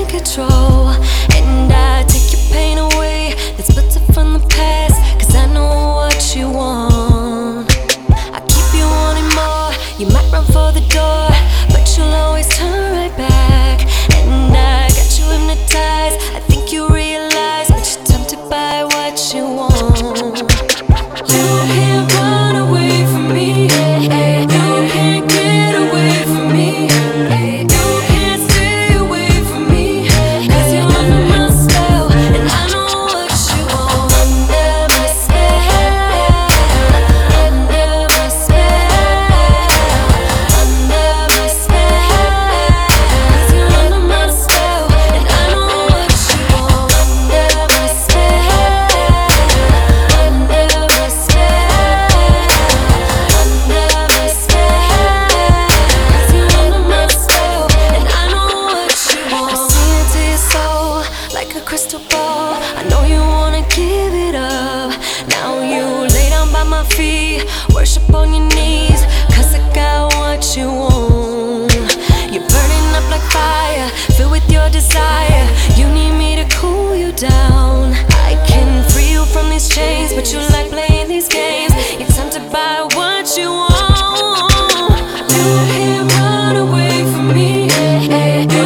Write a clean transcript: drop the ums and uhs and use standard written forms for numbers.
control. And I take your pain away, that's better from the past, cause I know what you want. I keep you wanting more, you might run for the door, but you'll always turn right back. And I got you hypnotized, I think you realize, but you're tempted by what you want. You can't run away from me, you can't get away from me, you can't stay away from me, cause you're under my spell, and I know what you want. Under my spell, under my spell, under my spell, cause you're under my spell, and I know what you want. Under my spell, under my spell, under my spell, cause you're under my spell, and I know what you want. I see into your soul like a crystal ball, I know you wanna give it up. Now you lay down by my feet, worship on your knees, cause I got what you want. You're burning up like fire, filled with your desire, you need me to cool you down. I can free you from these chains, but you like playing these games, you're tempted by what you want. You can't run away from me,